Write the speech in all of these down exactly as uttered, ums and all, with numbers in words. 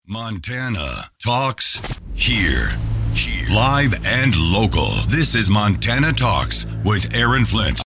Montana Talks here. Here. Live and local. This is Montana Talks with Aaron Flint.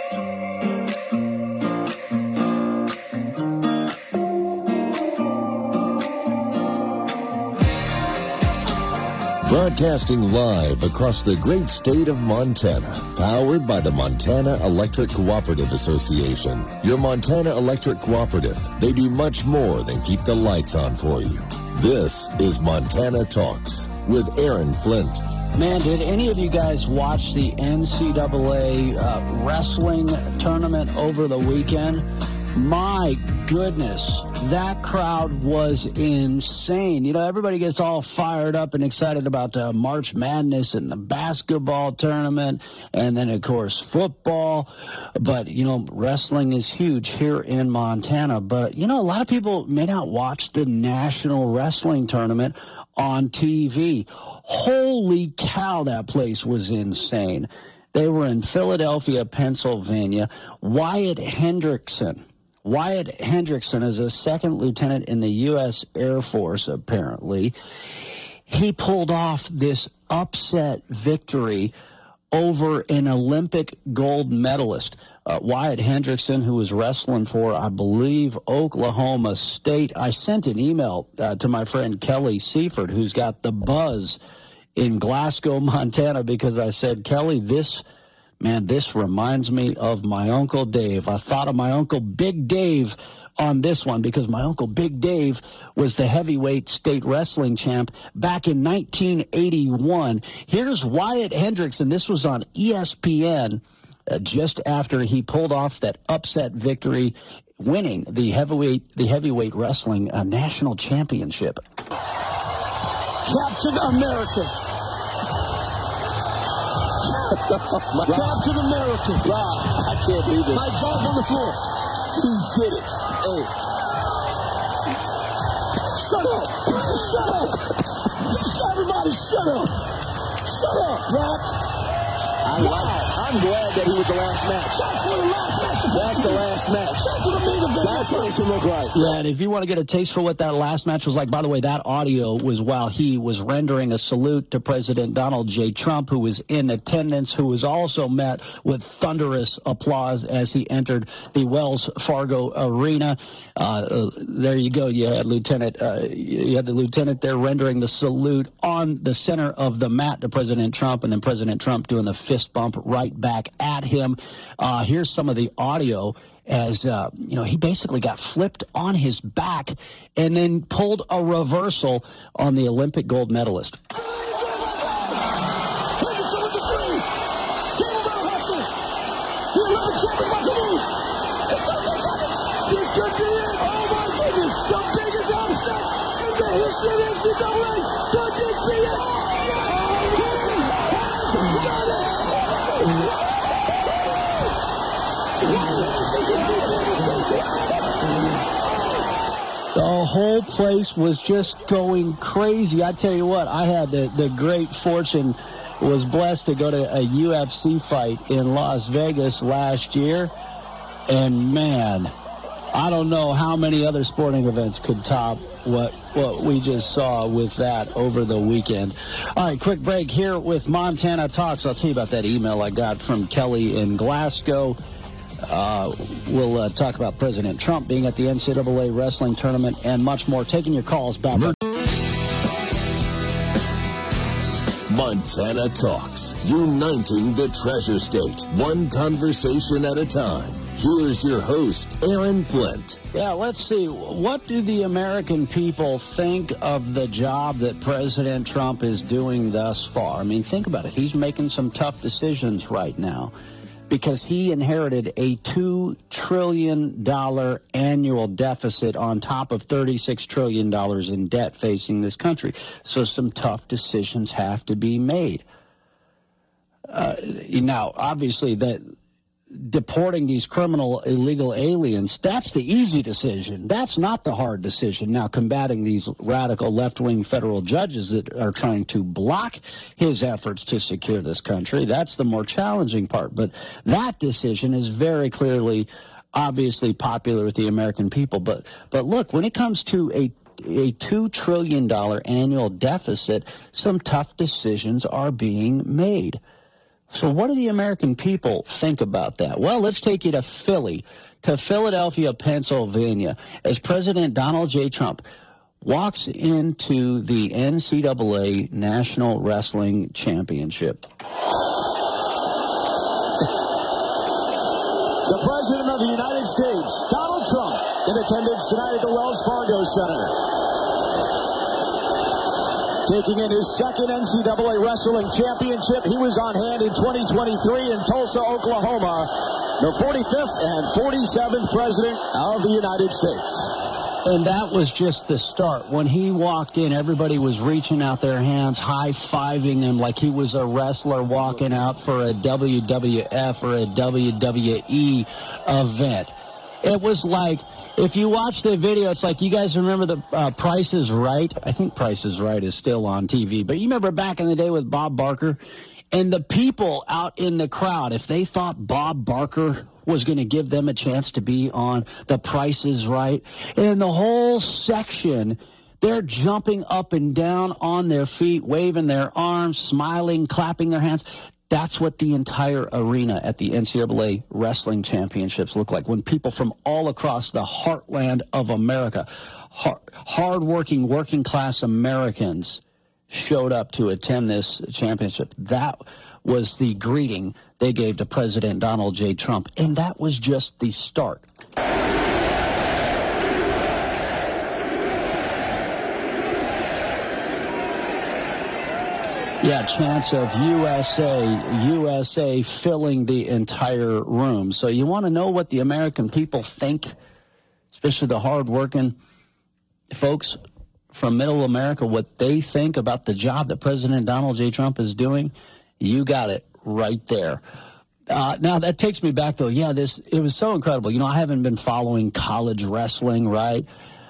Broadcasting live across the great state of Montana, powered by the Montana Electric Cooperative Association. Your Montana Electric Cooperative. They do much more than keep the lights on for you. This is Montana Talks with Aaron Flint. Man, did any of you guys watch the N C double A uh, wrestling tournament over the weekend? My goodness, that crowd was insane. You know, everybody gets all fired up and excited about uh, March Madness and the basketball tournament, and then, of course, football. But, you know, wrestling is huge here in Montana. But, you know, a lot of people may not watch the National Wrestling Tournament on T V. Holy cow, that place was insane. They were in Philadelphia, Pennsylvania. Wyatt Hendrickson. Wyatt Hendrickson is a second lieutenant in the U S Air Force, apparently. He pulled off this upset victory over an Olympic gold medalist. Uh, Wyatt Hendrickson, who was wrestling for, I believe, Oklahoma State. I sent an email uh, to my friend Kelly Seifert, who's got the buzz in Glasgow, Montana, because I said, Kelly, this... Man, this reminds me of my Uncle Dave. I thought of my Uncle Big Dave on this one because my Uncle Big Dave was the heavyweight state wrestling champ back in nineteen eighty-one. Here's Wyatt Hendrickson. This was on E S P N uh, just after he pulled off that upset victory, winning the heavyweight the heavyweight wrestling uh, national championship. Captain America. Captain America. Rob, I can't believe it. My jaw's on the floor. He did it. Hey. Shut up. Shut up. Everybody shut up. Shut up, Rock. I wow. like, I'm glad that he was the last match. That's what the last match. That's the last match. That's what the main event. That's what it should look like. Yeah, and if you want to get a taste for what that last match was like, by the way, that audio was while he was rendering a salute to President Donald J. Trump, who was in attendance, who was also met with thunderous applause as he entered the Wells Fargo Arena. Uh, uh, there you go. You had Lieutenant. Uh, you had the lieutenant there rendering the salute on the center of the mat to President Trump, and then President Trump doing the fist bump right back at him. Uh, here's some of the audio as, uh, you know, he basically got flipped on his back and then pulled a reversal on the Olympic gold medalist. This could be it. Oh, my goodness. The biggest upset in the history of N C double A. Could this be it? The whole place was just going crazy. I tell you what, I had the, the great fortune, was blessed to go to a U F C fight in Las Vegas last year. And man, I don't know how many other sporting events could top what what we just saw with that over the weekend. All right, quick break here with Montana Talks. I'll tell you about that email I got from Kelly in Glasgow. Uh, we'll uh, talk about President Trump being at the N C double A wrestling tournament and much more. Taking your calls back up. Montana Talks, uniting the treasure state, one conversation at a time. Here's your host, Aaron Flint. Yeah, let's see. What do the American people think of the job that President Trump is doing thus far? I mean, think about it. He's making some tough decisions right now because he inherited a two trillion dollars annual deficit on top of thirty-six trillion dollars in debt facing this country. So some tough decisions have to be made. Uh, now, obviously, that deporting these criminal illegal aliens, that's the easy decision. That's not the hard decision. Now, combating these radical left-wing federal judges that are trying to block his efforts to secure this country, that's the more challenging part. But that decision is very clearly, obviously popular with the American people. But but look, when it comes to a a two trillion dollars annual deficit, some tough decisions are being made. So what do the American people think about that? Well, let's take you to Philly, to Philadelphia, Pennsylvania, as President Donald J. Trump walks into the N C double A National Wrestling Championship. The President of the United States, Donald Trump, in attendance tonight at the Wells Fargo Center. Taking in his second N C double A Wrestling Championship. He was on hand in twenty twenty-three in Tulsa, Oklahoma. The forty-fifth and forty-seventh President of the United States. And that was just the start. When he walked in, everybody was reaching out their hands, high-fiving him like he was a wrestler walking out for a W W F or a W W E event. It was like, if you watch the video, it's like, you guys remember the uh, Price is Right? I think Price is Right is still on T V. But you remember back in the day with Bob Barker? And the people out in the crowd, if they thought Bob Barker was going to give them a chance to be on The Price is Right, and the whole section, they're jumping up and down on their feet, waving their arms, smiling, clapping their hands. That's what the entire arena at the N C double A Wrestling Championships look like, when people from all across the heartland of America, hard, hard-working, working-class Americans, showed up to attend this championship. That was the greeting they gave to President Donald J. Trump, and that was just the start. Yeah, chants of U S A, U S A filling the entire room. So you want to know what the American people think, especially the hard-working folks from middle America, what they think about the job that President Donald J. Trump is doing? You got it right there. Uh, now, that takes me back, though. Yeah, this it was so incredible. You know, I haven't been following college wrestling, right?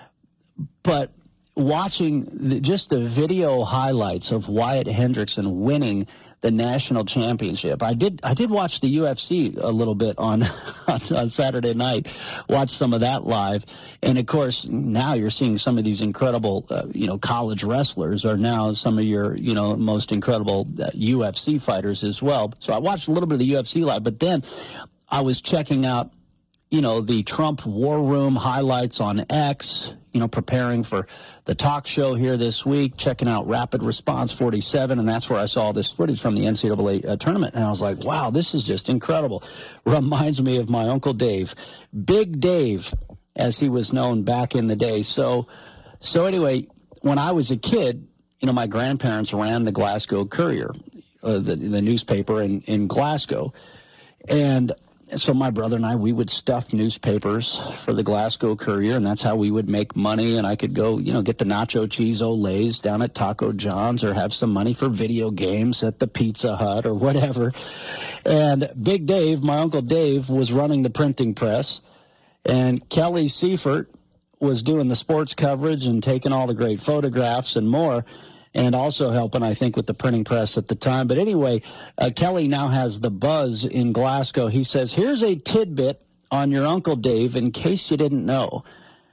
But watching the, just the video highlights of Wyatt Hendrickson winning the national championship. I did I did watch the U F C a little bit on, on, on Saturday night, watch some of that live. And, of course, now you're seeing some of these incredible, uh, you know, college wrestlers are now some of your, you know, most incredible uh, U F C fighters as well. So I watched a little bit of the U F C live, but then I was checking out, you know, the Trump War Room highlights on X, you know, preparing for the talk show here this week, checking out Rapid Response forty-seven, and that's where I saw this footage from the N C double A uh, tournament, and I was like, wow, this is just incredible. Reminds me of my Uncle Dave, Big Dave, as he was known back in the day. So, so anyway, when I was a kid, you know, my grandparents ran the Glasgow Courier, uh, the, the newspaper in, in Glasgow, and so my brother and I, we would stuff newspapers for the Glasgow Courier, and that's how we would make money. And I could go, you know, get the nacho cheese Olays down at Taco John's, or have some money for video games at the Pizza Hut or whatever. And Big Dave, my Uncle Dave, was running the printing press, and Kelly Seifert was doing the sports coverage and taking all the great photographs and more, and also helping, I think, with the printing press at the time. But anyway, uh, Kelly now has the buzz in Glasgow. He says, here's a tidbit on your Uncle Dave in case you didn't know.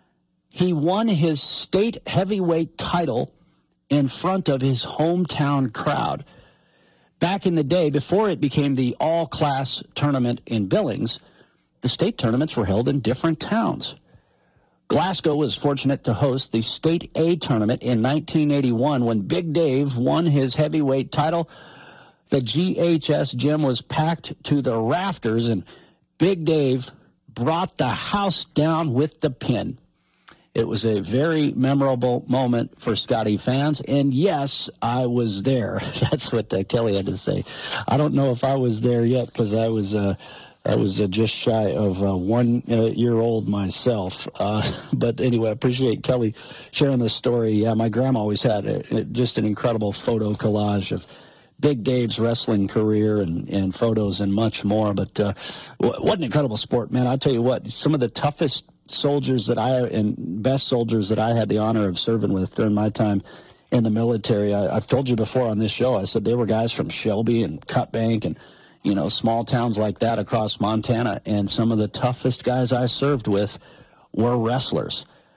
He won his state heavyweight title in front of his hometown crowd. Back in the day, before it became the all-class tournament in Billings, the state tournaments were held in different towns. Glasgow was fortunate to host the State A tournament in nineteen eighty-one. When Big Dave won his heavyweight title, the G H S gym was packed to the rafters, and Big Dave brought the house down with the pin. It was a very memorable moment for Scotty fans, and yes, I was there. That's what uh, Kelly had to say. I don't know if I was there yet, because I was... Uh, I was uh, just shy of uh, one uh, year old myself. Uh, but anyway, I appreciate Kelly sharing this story. Yeah, my grandma always had a, a, just an incredible photo collage of Big Dave's wrestling career and, and photos and much more. But uh, what an incredible sport, man. I'll tell you what, some of the toughest soldiers that I and best soldiers that I had the honor of serving with during my time in the military, I, I've told you before on this show, I said they were guys from Shelby and Cut Bank and you know, small towns like that across Montana, and some of the toughest guys I served with were wrestlers.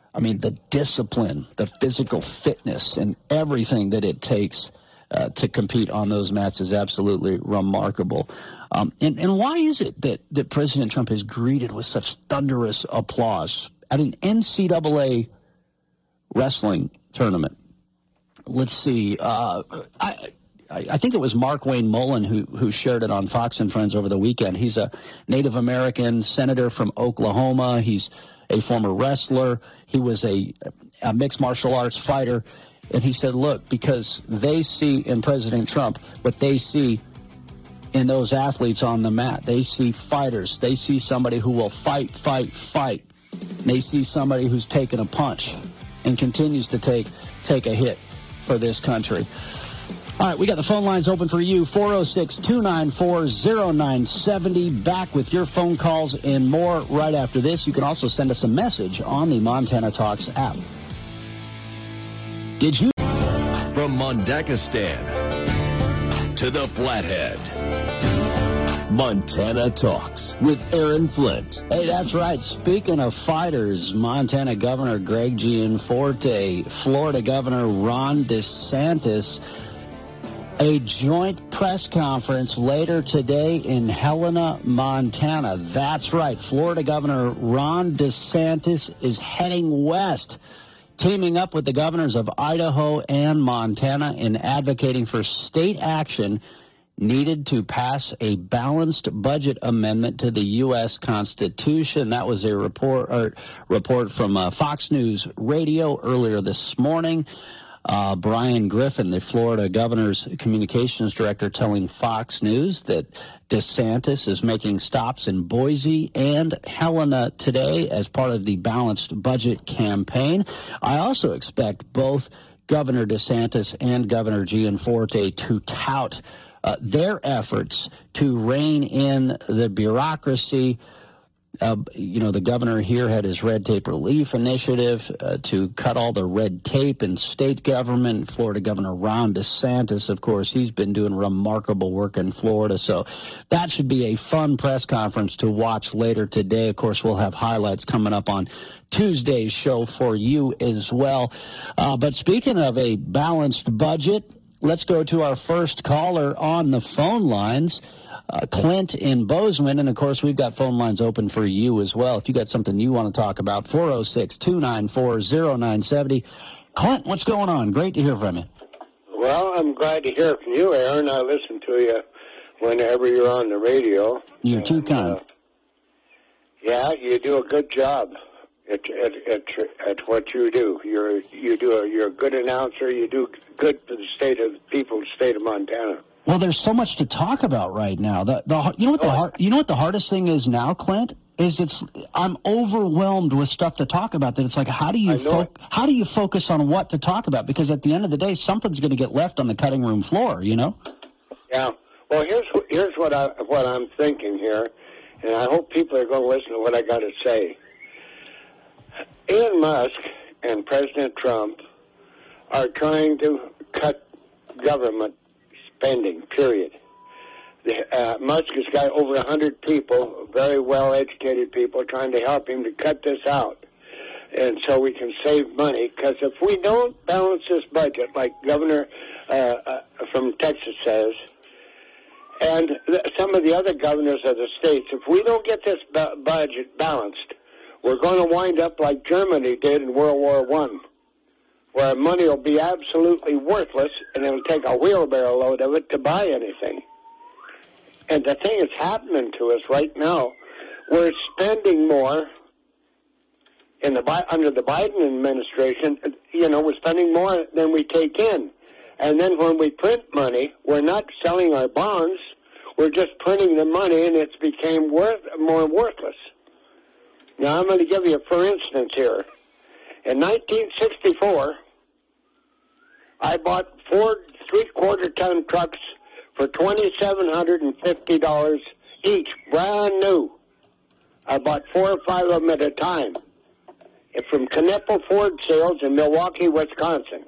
I mean, the discipline, the physical fitness, and everything that it takes uh, to compete on those mats is absolutely remarkable. Um, and, and why is it that, that President Trump is greeted with such thunderous applause at an N C double A wrestling tournament? Let's see. Uh, I, I think it was Mark Wayne Mullen who, who shared it on Fox and Friends over the weekend. He's a Native American senator from Oklahoma. He's a former wrestler. He was a, a mixed martial arts fighter. And he said, look, because they see in President Trump what they see in those athletes on the mat. They see fighters. They see somebody who will fight, fight, fight. They see somebody who's taken a punch and continues to take take a hit for this country. All right, we got the phone lines open for you, four oh six, two nine four, oh nine seven oh. Back with your phone calls and more right after this. You can also send us a message on the Montana Talks app. Did you? From Mondakistan to the Flathead, Montana Talks with Aaron Flint. Hey, that's right. Speaking of fighters, Montana Governor Greg Gianforte, Florida Governor Ron DeSantis, a joint press conference later today in Helena, Montana. That's right. Florida Governor Ron DeSantis is heading west, teaming up with the governors of Idaho and Montana in advocating for state action needed to pass a balanced budget amendment to the U S Constitution. That was a report or report from uh, Fox News Radio earlier this morning. Uh, Brian Griffin, the Florida governor's communications director, telling Fox News that DeSantis is making stops in Boise and Helena today as part of the balanced budget campaign. I also expect both Governor DeSantis and Governor Gianforte to tout uh, their efforts to rein in the bureaucracy. Uh, you know, the governor here had his red tape relief initiative uh, to cut all the red tape in state government. Florida Governor Ron DeSantis, of course, he's been doing remarkable work in Florida. So that should be a fun press conference to watch later today. Of course, we'll have highlights coming up on Tuesday's show for you as well. Uh, but speaking of a balanced budget, let's go to our first caller on the phone lines. Uh, Clint in Bozeman, and of course we've got phone lines open for you as well. If you got something you want to talk about, four oh six, two nine four, oh nine seven oh. Clint, what's going on? Great to hear from you. Well, I'm glad to hear from you, Aaron. I listen to you whenever you're on the radio. You're and, too kind. Uh, yeah, you do a good job at, at, at, at what you do. You're you do a, you're a good announcer. You do good for the state of people, the state of Montana. Well, there's so much to talk about right now. The, the you know what the hard, you know what the hardest thing is now, Clint, is it's I'm overwhelmed with stuff to talk about. That it's like how do you fo- how do you focus on what to talk about? Because at the end of the day, something's going to get left on the cutting room floor. You know. Yeah. Well, here's here's what I what I'm thinking here, and I hope people are going to listen to what I got to say. Elon Musk and President Trump are trying to cut government spending, period. The, uh, Musk has got over one hundred people, very well-educated people, trying to help him to cut this out. And so we can save money, because if we don't balance this budget, like Governor uh, uh, from Texas says, and th- some of the other governors of the states, if we don't get this bu- budget balanced, we're going to wind up like Germany did in World War One, where money will be absolutely worthless, and it'll take a wheelbarrow load of it to buy anything. And the thing that's happening to us right now, we're spending more in the under the Biden administration. You know, we're spending more than we take in. And then when we print money, we're not selling our bonds. We're just printing the money, and it's became worth more worthless. Now, I'm going to give you a for instance here. In nineteen sixty-four, I bought four three-quarter ton trucks for two thousand seven hundred fifty dollars each, brand new. I bought four or five of them at a time from Knippel Ford Sales in Milwaukee, Wisconsin.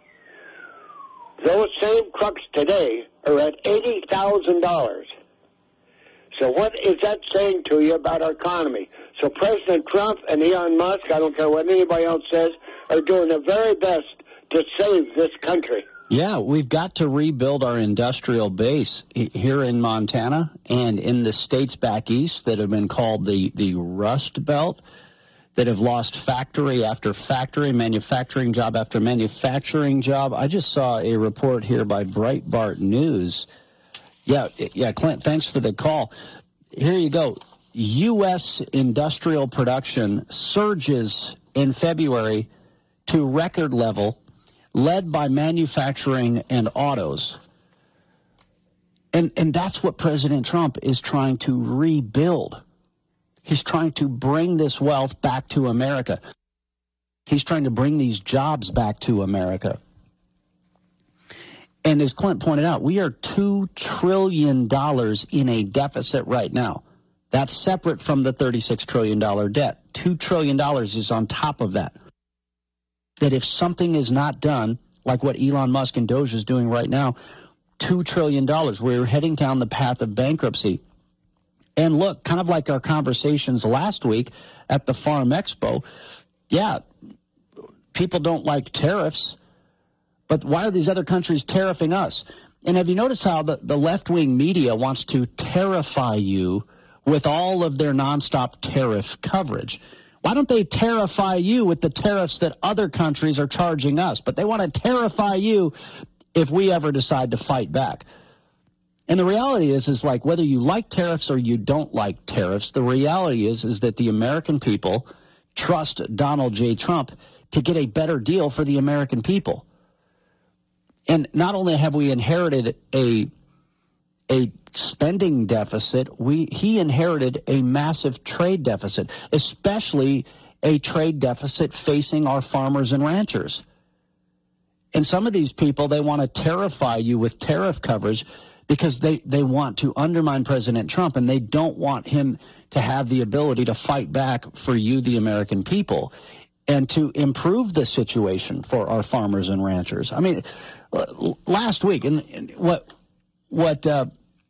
Those same trucks today are at eighty thousand dollars. So what is that saying to you about our economy? So President Trump and Elon Musk, I don't care what anybody else says, are doing their very best to save this country. Yeah, we've got to rebuild our industrial base here in Montana and in the states back east that have been called the, the Rust Belt, that have lost factory after factory, manufacturing job after manufacturing job. I just saw a report here by Breitbart News. Yeah, yeah, Clint, thanks for the call. Here you go. U S industrial production surges in February to record level, led by manufacturing and autos. And and that's what President Trump is trying to rebuild. He's trying to bring this wealth back to America. He's trying to bring these jobs back to America. And as Clint pointed out, we are two trillion dollars in a deficit right now. That's separate from the thirty-six trillion dollars debt. two trillion dollars is on top of that. That if something is not done, like what Elon Musk and Doge is doing right now, two trillion dollars, we're heading down the path of bankruptcy. And look, kind of like our conversations last week at the Farm Expo, yeah, people don't like tariffs, but why are these other countries tariffing us? And have you noticed how the, the left-wing media wants to terrify you with all of their nonstop tariff coverage? Why don't they terrify you with the tariffs that other countries are charging us? But they want to terrify you if we ever decide to fight back. And the reality is, is like whether you like tariffs or you don't like tariffs, the reality is, is that the American people trust Donald J. Trump to get a better deal for the American people. And not only have we inherited a a spending deficit, we he inherited a massive trade deficit, especially a trade deficit facing our farmers and ranchers. And some of these people, they want to terrify you with tariff coverage because they, they want to undermine President Trump, and they don't want him to have the ability to fight back for you, the American people, and to improve the situation for our farmers and ranchers. I mean, last week, and what what uh,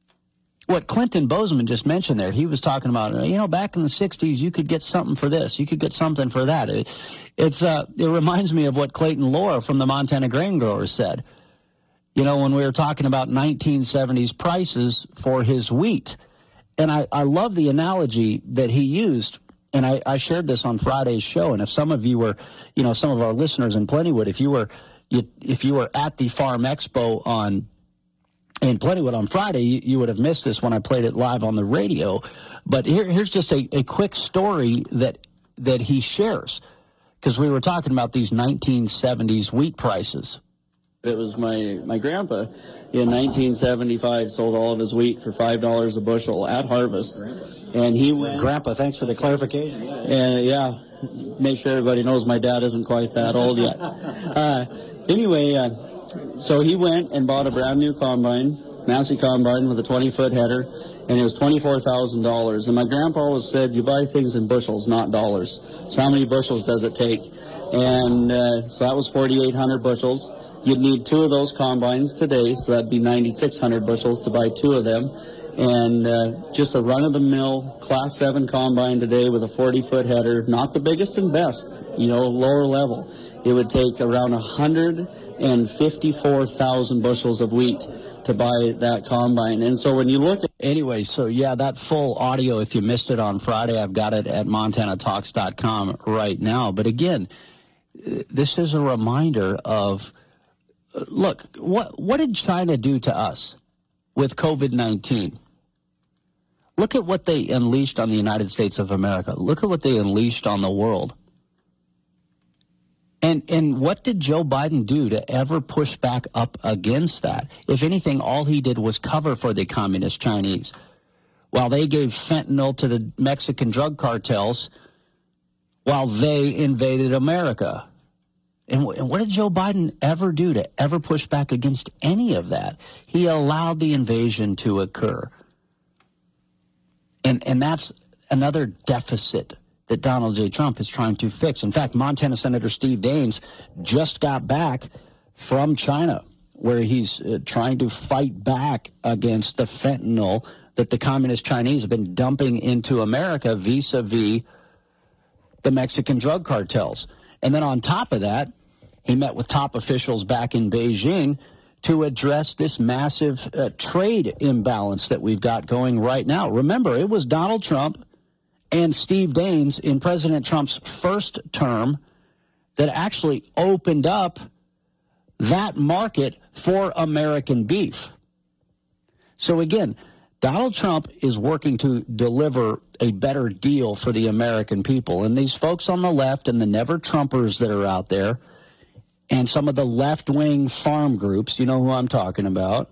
what Clinton Bozeman just mentioned there, he was talking about, you know, back in the sixties, you could get something for this, you could get something for that. It, it's uh, it reminds me of what Clayton Laura from the Montana Grain Growers said. You know, when we were talking about nineteen seventies prices for his wheat. And I, I love the analogy that he used, and I, I shared this on Friday's show. And if some of you were, you know, some of our listeners in Plentywood, if you were you, if you were at the Farm Expo on in Plentywood on Friday, you, you would have missed this when I played it live on the radio. But here, here's just a, a quick story that that he shares, because we were talking about these nineteen seventies wheat prices. It was my, my grandpa in nineteen seventy-five sold all of his wheat for five dollars a bushel at harvest. And he went... Grandpa, thanks for the clarification. And, yeah, make sure everybody knows my dad isn't quite that old yet. Uh, anyway, uh, so he went and bought a brand new combine, Massey combine with a twenty-foot header, and it was twenty-four thousand dollars. And my grandpa always said, you buy things in bushels, not dollars. So how many bushels does it take? And uh, so that was forty-eight hundred bushels. You'd need two of those combines today, so that'd be ninety-six hundred bushels to buy two of them. And uh, just a run-of-the-mill Class seven combine today with a forty-foot header, not the biggest and best, you know, lower level. It would take around one hundred fifty-four thousand bushels of wheat to buy that combine. And so when you look at... Anyway, so yeah, that full audio, if you missed it on Friday, I've got it at montana talks dot com right now. But again, this is a reminder of... Look, what what did China do to us with COVID nineteen? Look at what they unleashed on the United States of America. Look at what they unleashed on the world. And and what did Joe Biden do to ever push back up against that? If anything, all he did was cover for the communist Chinese. While they gave fentanyl to the Mexican drug cartels, while they invaded America. And, w- and what did Joe Biden ever do to ever push back against any of that? He allowed the invasion to occur. And and that's another deficit that Donald J. Trump is trying to fix. In fact, Montana Senator Steve Daines just got back from China, where he's uh, trying to fight back against the fentanyl that the communist Chinese have been dumping into America vis-a-vis the Mexican drug cartels. And then on top of that, he met with top officials back in Beijing to address this massive uh, trade imbalance that we've got going right now. Remember, it was Donald Trump and Steve Daines in President Trump's first term that actually opened up that market for American beef. So again, Donald Trump is working to deliver a better deal for the American people. And these folks on the left and the never-Trumpers that are out there and some of the left-wing farm groups, you know who I'm talking about,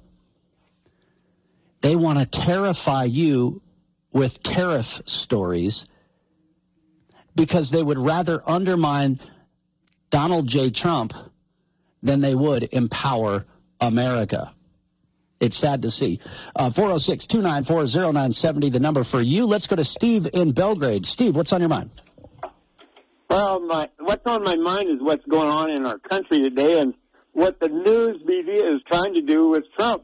they want to terrify you with tariff stories because they would rather undermine Donald J. Trump than they would empower America. It's sad to see. Uh, four oh six, two nine four, oh nine seven oh, the number for you. Let's go to Steve in Belgrade. Steve, what's on your mind? Well, my, what's on my mind is what's going on in our country today and what the news media is trying to do with Trump.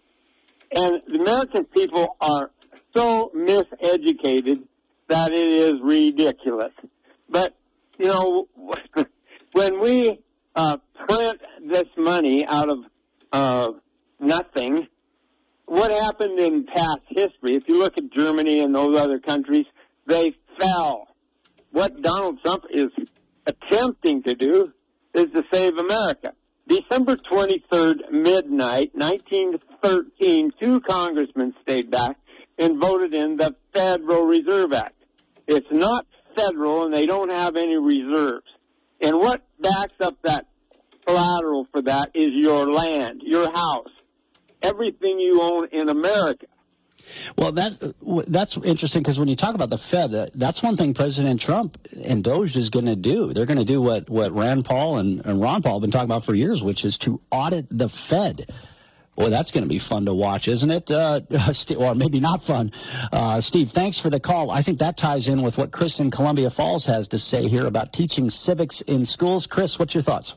And the American people are so miseducated that it is ridiculous. But, you know, when we uh, print this money out of uh, nothing, what happened in past history, if you look at Germany and those other countries, they fell. What Donald Trump is attempting to do is to save America. December twenty-third, midnight, nineteen thirteen, two congressmen stayed back and voted in the Federal Reserve Act. It's not federal, and they don't have any reserves. And what backs up that collateral for that is your land, your house, everything you own in America. Well, that that's interesting because when you talk about the Fed, that's one thing President Trump and Doge is going to do. They're going to do what, what Rand Paul and, and Ron Paul have been talking about for years, which is to audit the Fed. Boy, that's going to be fun to watch, isn't it? Uh, or maybe not fun. Uh, Steve, thanks for the call. I think that ties in with what Chris in Columbia Falls has to say here about teaching civics in schools. Chris, what's your thoughts?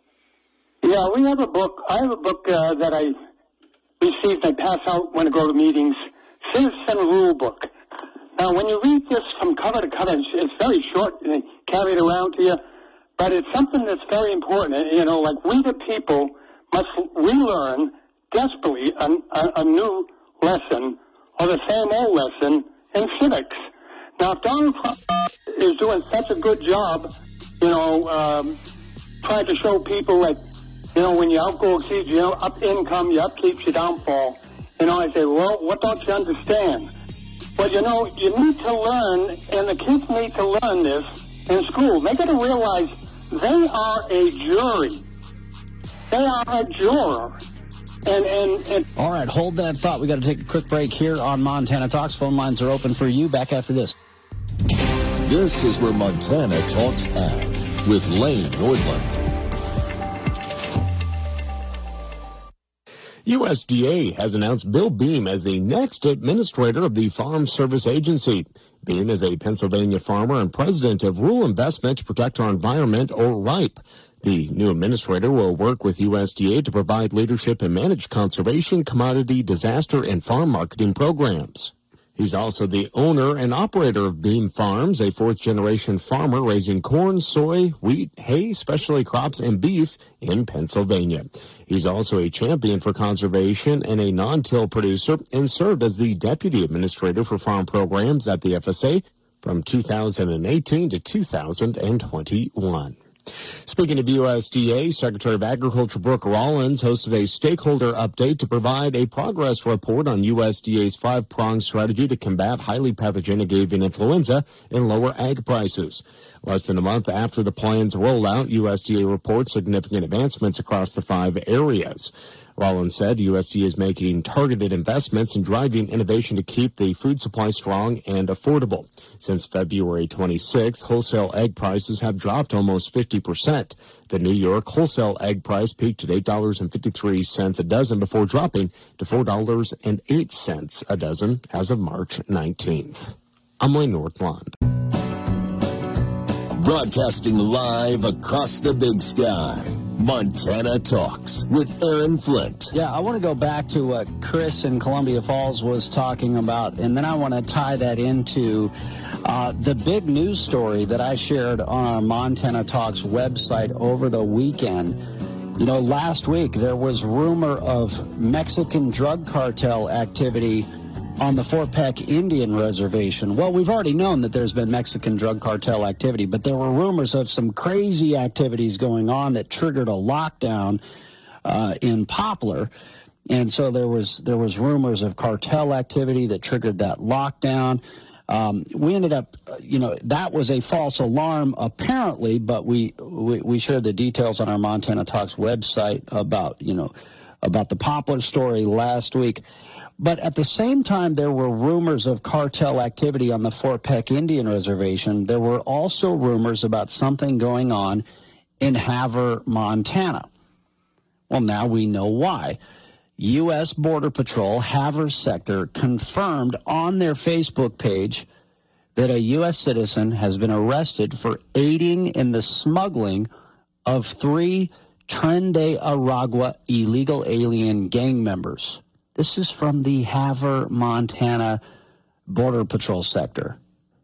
Yeah, we have a book. I have a book uh, that I received. I pass out when I go to meetings. Citizen Rule Book. Now, when you read this from cover to cover, it's very short and they carry it around to you, but it's something that's very important. You know, like we the people must relearn desperately a, a, a new lesson or the same old lesson in civics. Now, if Donald Trump is doing such a good job, you know, um, trying to show people that, you know, when you outgo exceeds, you know, up income, you upkeep your downfall. You know, I say, well, what don't you understand? Well, you know, you need to learn, and the kids need to learn this in school. They got to realize they are a jury. They are a juror. And, and, and All right, hold that thought. We got to take a quick break here on Montana Talks. Phone lines are open for you. Back after this. This is where Montana Talks Ag with Lane Nordlund. U S D A has announced Bill Beam as the next administrator of the Farm Service Agency. Beam is a Pennsylvania farmer and president of Rural Investment to Protect Our Environment, or RIPE. The new administrator will work with U S D A to provide leadership and manage conservation, commodity, disaster, and farm marketing programs. He's also the owner and operator of Beam Farms, a fourth-generation farmer raising corn, soy, wheat, hay, specialty crops, and beef in Pennsylvania. He's also a champion for conservation and a non-till producer, and served as the deputy administrator for farm programs at the F S A from two thousand eighteen to two thousand twenty-one. Speaking of U S D A, Secretary of Agriculture Brooke Rollins hosted a stakeholder update to provide a progress report on U S D A's five-pronged strategy to combat highly pathogenic avian influenza and lower ag prices. Less than a month after the plan's rollout, U S D A reports significant advancements across the five areas. Rollins said U S D A is making targeted investments and driving innovation to keep the food supply strong and affordable. Since February twenty-sixth, wholesale egg prices have dropped almost fifty percent. The New York wholesale egg price peaked at eight dollars and fifty-three cents a dozen before dropping to four dollars and eight cents a dozen as of March nineteenth. I'm Lane Nordlund. Broadcasting live across the big sky. Montana Talks with Aaron Flint. Yeah, I want to go back to what Chris in Columbia Falls was talking about, and then I want to tie that into uh, the big news story that I shared on our Montana Talks website over the weekend. You know, last week there was rumor of Mexican drug cartel activity on the Fort Peck Indian Reservation. Well, we've already known that there's been Mexican drug cartel activity, but there were rumors of some crazy activities going on that triggered a lockdown uh, in Poplar. And so there was there was rumors of cartel activity that triggered that lockdown. Um, we ended up, you know, that was a false alarm apparently, but we, we, we shared the details on our Montana Talks website about, you know, about the Poplar story last week. But at the same time, there were rumors of cartel activity on the Fort Peck Indian Reservation. There were also rumors about something going on in Havre, Montana. Well, now we know why. U S Border Patrol, Havre Sector, confirmed on their Facebook page that a U S citizen has been arrested for aiding in the smuggling of three Tren de Aragua illegal alien gang members. This is from the Havre, Montana Border Patrol sector.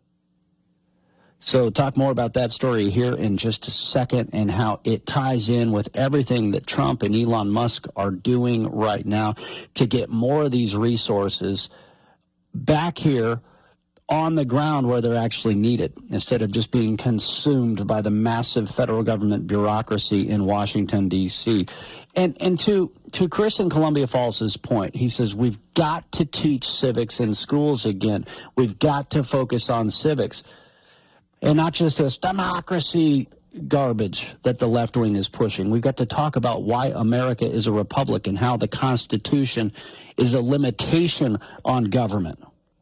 So talk more about that story here in just a second and how it ties in with everything that Trump and Elon Musk are doing right now to get more of these resources back here on the ground where they're actually needed, instead of just being consumed by the massive federal government bureaucracy in Washington, D C And and to to Chris in Columbia Falls' point, he says we've got to teach civics in schools again. We've got to focus on civics and not just this democracy garbage that the left wing is pushing. We've got to talk about why America is a republic and how the Constitution is a limitation on government.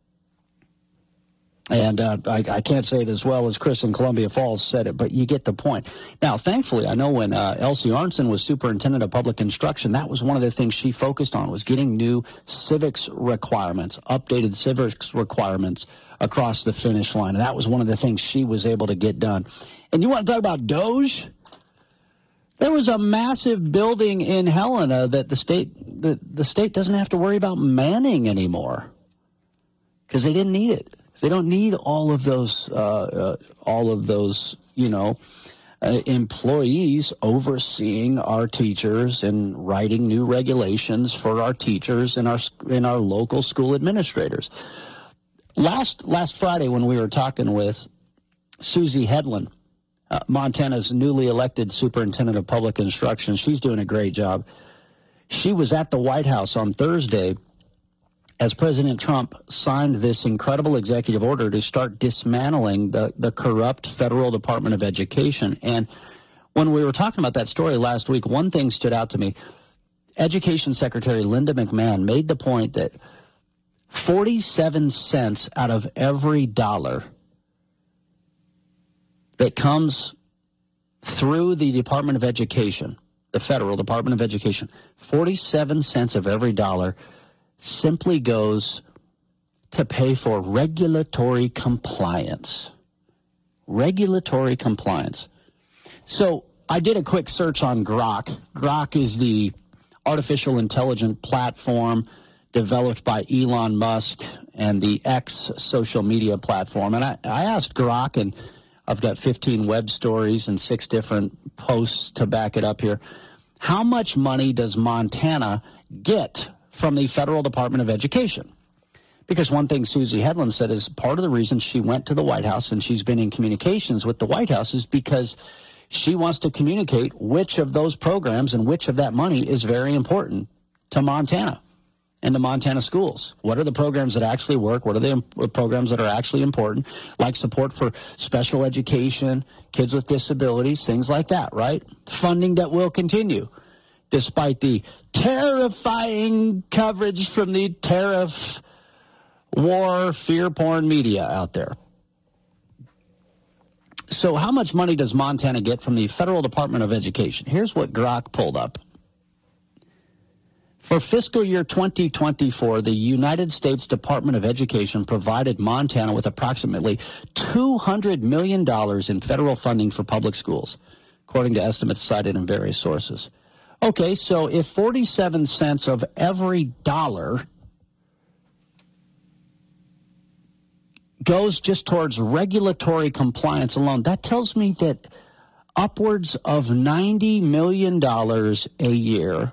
And uh, I, I can't say it as well as Chris in Columbia Falls said it, but you get the point. Now, thankfully, I know when uh, Elsie Arnson was superintendent of public instruction, that was one of the things she focused on, was getting new civics requirements, updated civics requirements across the finish line. And that was one of the things she was able to get done. And you want to talk about Doge? There was a massive building in Helena that the state the, the state doesn't have to worry about manning anymore because they didn't need it. They don't need all of those, uh, uh, all of those, you know, uh, employees overseeing our teachers and writing new regulations for our teachers and our and our local school administrators. Last last Friday, when we were talking with Susie Hedlund, uh, Montana's newly elected superintendent of public instruction, she's doing a great job. She was at the White House on Thursday as President Trump signed this incredible executive order to start dismantling the, the corrupt federal Department of Education. And when we were talking about that story last week, one thing stood out to me. Education Secretary Linda McMahon made the point that forty-seven cents out of every dollar that comes through the Department of Education, the federal Department of Education, forty-seven cents of every dollar simply goes to pay for regulatory compliance. Regulatory compliance. So I did a quick search on Grok. Grok is the artificial intelligence platform developed by Elon Musk and the X social media platform. And I, I asked Grok, and I've got fifteen web stories and six different posts to back it up here. How much money does Montana get from the Federal Department of Education? Because one thing Susie Hedlund said is part of the reason she went to the White House and she's been in communications with the White House is because she wants to communicate which of those programs and which of that money is very important to Montana and the Montana schools. What are the programs that actually work? What are the programs that are actually important, like support for special education, kids with disabilities, things like that, right? Funding that will continue, despite the terrifying coverage from the tariff war, fear porn media out there. So how much money does Montana get from the Federal Department of Education? Here's what Grok pulled up. For fiscal year twenty twenty-four, the United States Department of Education provided Montana with approximately two hundred million dollars in federal funding for public schools. according to estimates cited in various sources. Okay, so if forty-seven cents of every dollar goes just towards regulatory compliance alone, that tells me that upwards of ninety million dollars a year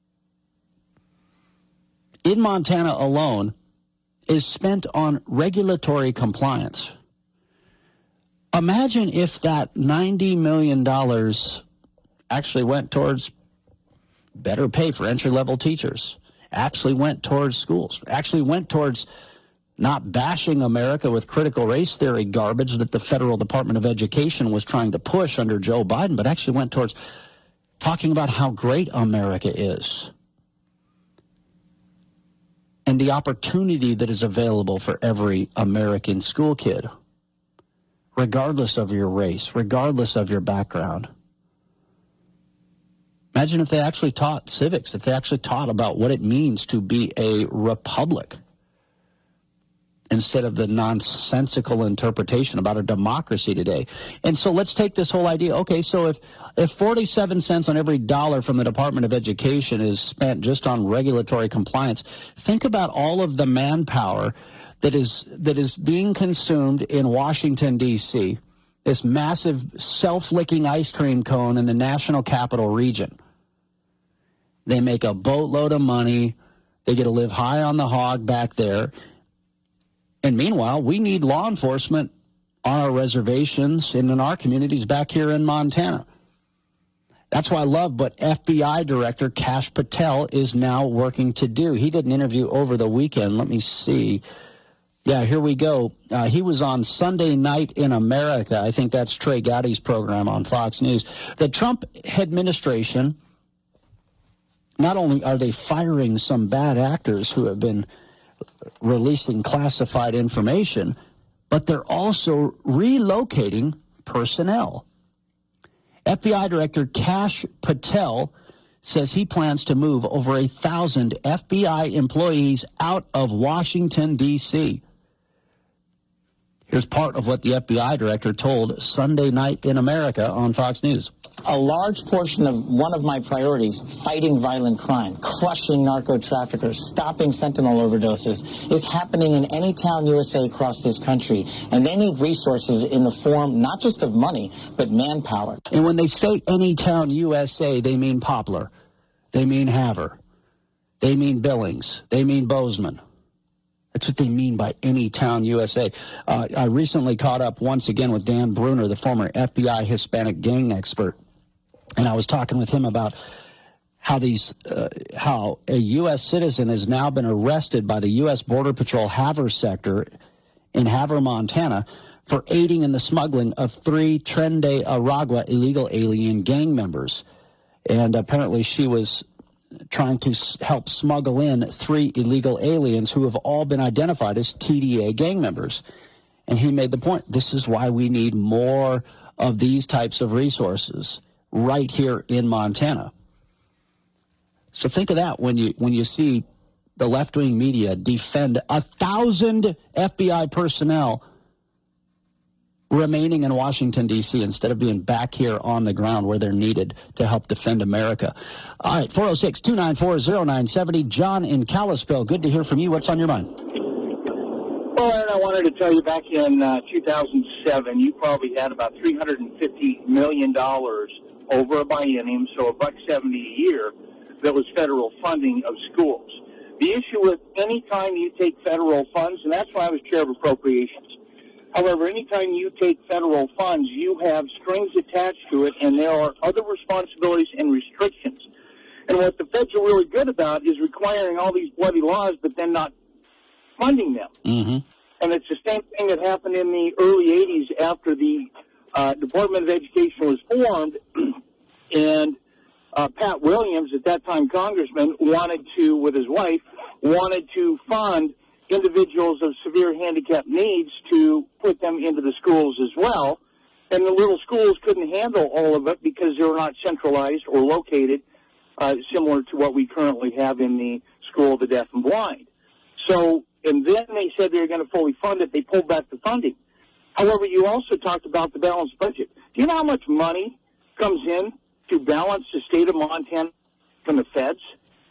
in Montana alone is spent on regulatory compliance. Imagine if that ninety million dollars actually went towards better pay for entry-level teachers, actually went towards schools, actually went towards not bashing America with critical race theory garbage that the Federal Department of Education was trying to push under Joe Biden, but actually went towards talking about how great America is and the opportunity that is available for every American school kid, regardless of your race, regardless of your background. Imagine if they actually taught civics, if they actually taught about what it means to be a republic instead of the nonsensical interpretation about a democracy today. And so let's take this whole idea. Okay, so if, if forty-seven cents on every dollar from the Department of Education is spent just on regulatory compliance, think about all of the manpower that is that is being consumed in Washington, D C, this massive self-licking ice cream cone in the National Capital Region. They make a boatload of money. They get to live high on the hog back there. And meanwhile, we need law enforcement on our reservations and in our communities back here in Montana. That's why I love what F B I Director Kash Patel is now working to do. He did an interview over the weekend. Let me see. Yeah, here we go. Uh, he was on Sunday Night in America. I think that's Trey Gowdy's program on Fox News. The Trump administration, not only are they firing some bad actors who have been releasing classified information, but they're also relocating personnel. F B I Director Kash Patel says he plans to move over a thousand F B I employees out of Washington, D C Here's part of what the F B I director told Sunday Night in America on Fox News. A large portion of one of my priorities, fighting violent crime, crushing narco traffickers, stopping fentanyl overdoses, is happening in any town U S A across this country. And they need resources in the form not just of money, but manpower. And when they say any town U S A, they mean Poplar. They mean Havre. They mean Billings. They mean Bozeman. That's what they mean by any town U S A. Uh, I recently caught up once again with Dan Bruner, the former F B I Hispanic gang expert, and I was talking with him about how these, uh, how a U S citizen has now been arrested by the U S Border Patrol Havre sector in Havre, Montana, for aiding in the smuggling of three Tren de Aragua illegal alien gang members. And apparently she was trying to help smuggle in three illegal aliens who have all been identified as T D A gang members. And he made the point, this is why we need more of these types of resources right here in Montana. So think of that when you when you see the left-wing media defend a thousand F B I personnel remaining in Washington, D C instead of being back here on the ground where they're needed to help defend America. All right, four oh six, two nine four, oh nine seven oh. John in Kalispell, good to hear from you. What's on your mind? Well, Aaron, I wanted to tell you back in uh, two thousand seven, you probably had about three hundred fifty million dollars over a biennium, so a buck seventy a year, that was federal funding of schools. The issue with any time you take federal funds, and that's why I was chair of appropriations. However, anytime you take federal funds, you have strings attached to it, and there are other responsibilities and restrictions. And what the feds are really good about is requiring all these bloody laws, but then not funding them. Mm-hmm. And it's the same thing that happened in the early eighties after the uh, Department of Education was formed, and uh, Pat Williams, at that time congressman, wanted to, with his wife, wanted to fund individuals of severe handicap needs to put them into the schools as well. And the little schools couldn't handle all of it because they were not centralized or located, uh, similar to what we currently have in the School of the Deaf and Blind. So, and then they said they were going to fully fund it. They pulled back the funding. However, you also talked about the balanced budget. Do you know how much money comes in to balance the state of Montana from the feds?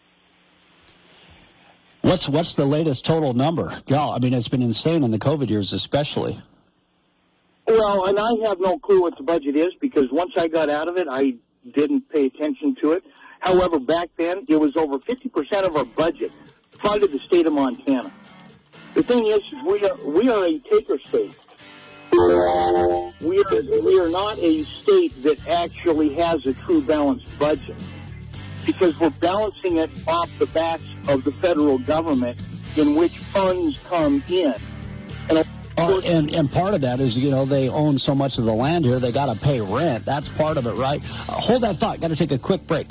What's what's the latest total number? Yeah, I mean, it's been insane in the COVID years especially. Well, and I have no clue what the budget is because once I got out of it, I didn't pay attention to it. However, back then, it was over fifty percent of our budget funded the state of Montana. The thing is, we are, we are a taker state. We are, we are not a state that actually has a true balanced budget because we're balancing it off the backs of the federal government in which funds come in. And Oh, and, and part of that is, you know, they own so much of the land here, they got to pay rent. That's part of it, right? Uh, hold that thought. Got to take a quick break.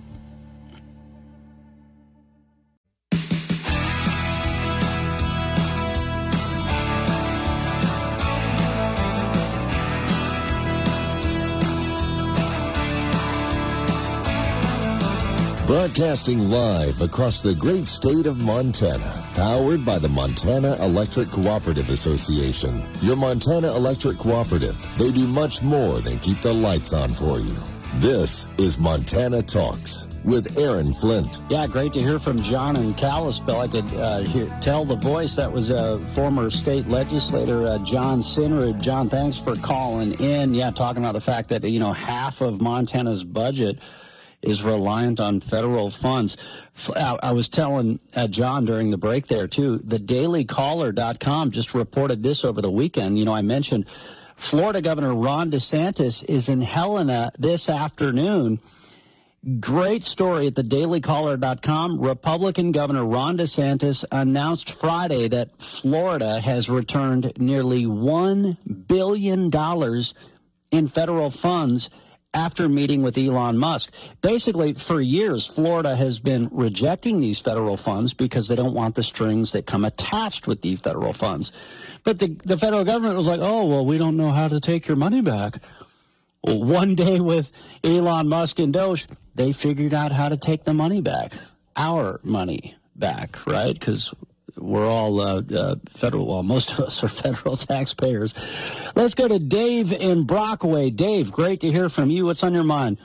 Broadcasting live across the great state of Montana, powered by the Montana Electric Cooperative Association. Your Montana Electric Cooperative, they do much more than keep the lights on for you. This is Montana Talks with Aaron Flint. Yeah, great to hear from John in Kalispell. I could uh, hear, tell the voice. That was a former state legislator, uh, John Sinrud. John, thanks for calling in. Yeah, talking about the fact that, you know, half of Montana's budget is reliant on federal funds. I was telling uh, John during the break there, too, the daily caller dot com just reported this over the weekend. You know, I mentioned Florida Governor Ron DeSantis is in Helena this afternoon. Great story at the daily caller dot com. Republican Governor Ron DeSantis announced Friday that Florida has returned nearly one billion dollars in federal funds after meeting with Elon Musk. Basically, for years, Florida has been rejecting these federal funds because they don't want the strings that come attached with these federal funds. But the, the federal government was like, oh, well, we don't know how to take your money back. Well, one day with Elon Musk and Doge, they figured out how to take the money back, our money back, right? Because we're all uh, uh, federal, well, most of us are federal taxpayers. Let's go to Dave in Brockway. Dave, great to hear from you. What's on your mind?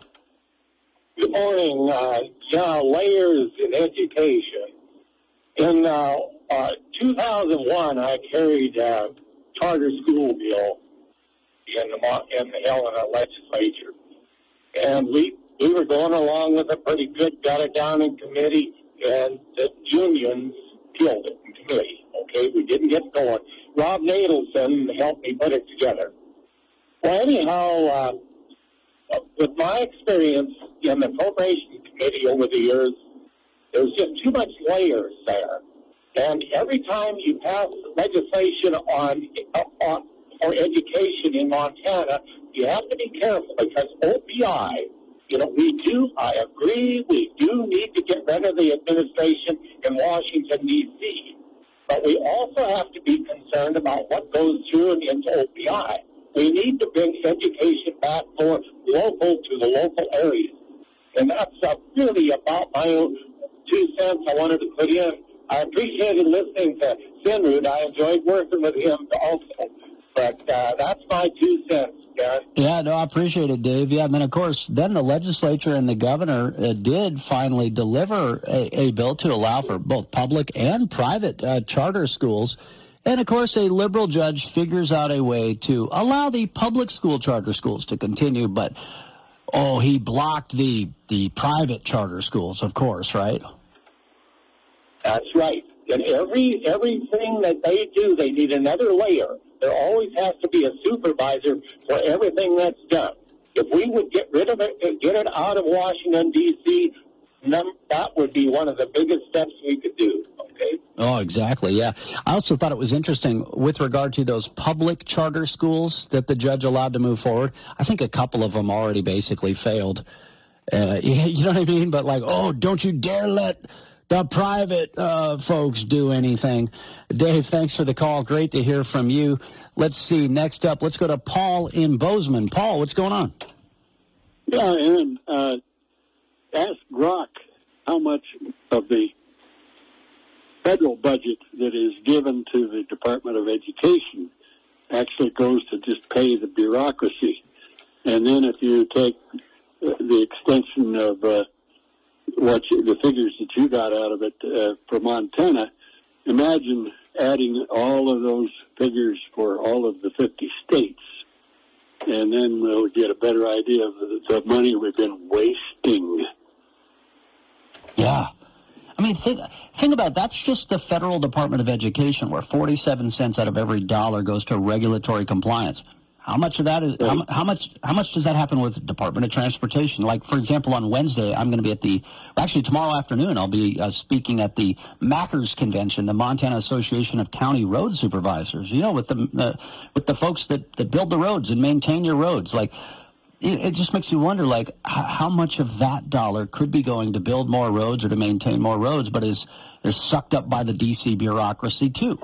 Good morning. Uh, yeah, layers in education. In uh, uh, two thousand one, I carried a charter school bill in the, in the Helena legislature. And we, we were going along with it pretty good, got it down in committee, and the unions killed it in committee. Okay, we didn't get going. Rob Nadelson helped me put it together. Well, anyhow, uh, with my experience in the appropriations committee over the years, there was just too much layers there. And every time you pass legislation on, on for education in Montana, you have to be careful because O P I, you know, we do, I agree, we do need to get rid of the administration in Washington, D C, but we also have to be concerned about what goes through and into O P I. We need to bring education back more local to the local areas. And that's uh, really about my own two cents I wanted to put in. I appreciated listening to Sinrud. I enjoyed working with him also. But uh, that's my two cents, John. Yeah, no, I appreciate it, Dave. Yeah, and then, of course, then the legislature and the governor uh, did finally deliver a, a bill to allow for both public and private uh, charter schools. And, of course, a liberal judge figures out a way to allow the public school charter schools to continue. But, oh, he blocked the, the private charter schools, of course, right? That's right. And every everything that they do, they need another layer. There always has to be a supervisor for everything that's done. If we would get rid of it, get it out of Washington, D C, that would be one of the biggest steps we could do, okay? Oh, exactly, yeah. I also thought it was interesting with regard to those public charter schools that the judge allowed to move forward. I think a couple of them already basically failed. Uh, you know what I mean? But like, oh, don't you dare let the private uh, folks do anything. Dave, thanks for the call. Great to hear from you. Let's see. Next up, let's go to Paul in Bozeman. Paul, what's going on? Yeah, Aaron, uh, ask Grok how much of the federal budget that is given to the Department of Education actually goes to just pay the bureaucracy. And then if you take the extension of uh, what you, the figures that you got out of it uh, for Montana, imagine adding all of those figures for all of the fifty states, and then we'll get a better idea of the, the money we've been wasting. Yeah. I mean, think, think about it. That's just the Federal Department of Education, where forty-seven cents out of every dollar goes to regulatory compliance. How much of that is, right. how, how much, how much does that happen with the Department of Transportation? Like, for example, on Wednesday, I'm going to be at the, actually tomorrow afternoon, I'll be uh, speaking at the MACRS convention, the Montana Association of County Road Supervisors, you know, with the, uh, with the folks that, that build the roads and maintain your roads. Like, it, it just makes you wonder, like, h- how much of that dollar could be going to build more roads or to maintain more roads, but is, is sucked up by the D C bureaucracy too.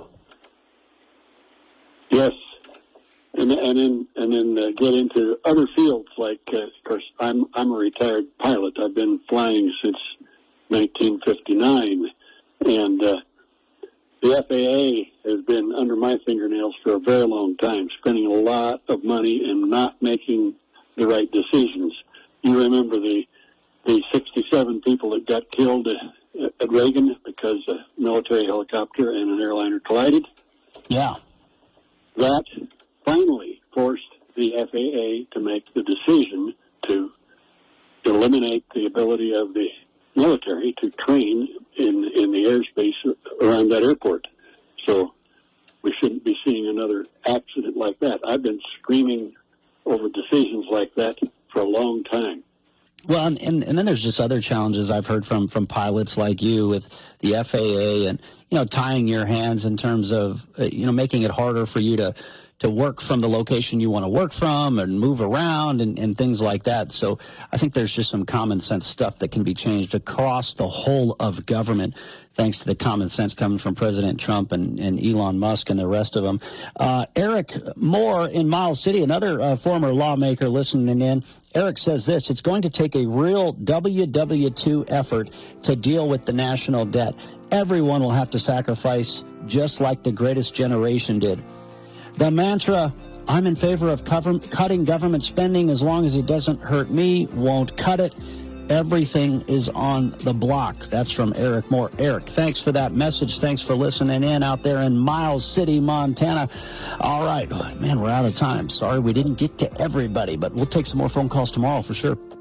Yes. And, and then and then uh, get into other fields like, uh, of course, I'm I'm a retired pilot. I've been flying since nineteen fifty-nine, and uh, the F A A has been under my fingernails for a very long time, spending a lot of money and not making the right decisions. You remember the the sixty-seven people that got killed at, at Reagan because a military helicopter and an airliner collided? Yeah. That finally forced the F A A to make the decision to eliminate the ability of the military to train in, in the airspace around that airport. So we shouldn't be seeing another accident like that. I've been screaming over decisions like that for a long time. Well, and, and, and then there's just other challenges I've heard from, from pilots like you with the F A A and, you know, tying your hands in terms of, uh, you know, making it harder for you to to work from the location you want to work from and move around and, and things like that. So I think there's just some common sense stuff that can be changed across the whole of government, thanks to the common sense coming from President Trump and, and Elon Musk and the rest of them. Uh, Eric Moore in Miles City, another uh, former lawmaker listening in. Eric says this: it's going to take a real W W two effort to deal with the national debt. Everyone will have to sacrifice, just like the greatest generation did. The mantra, I'm in favor of cover- cutting government spending as long as it doesn't hurt me, won't cut it. Everything is on the block. That's from Eric Moore. Eric, thanks for that message. Thanks for listening in out there in Miles City, Montana. All right. Man, we're out of time. Sorry we didn't get to everybody, but we'll take some more phone calls tomorrow for sure.